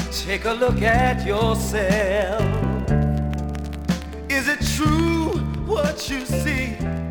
Take a look at yourself. Is it true what you see?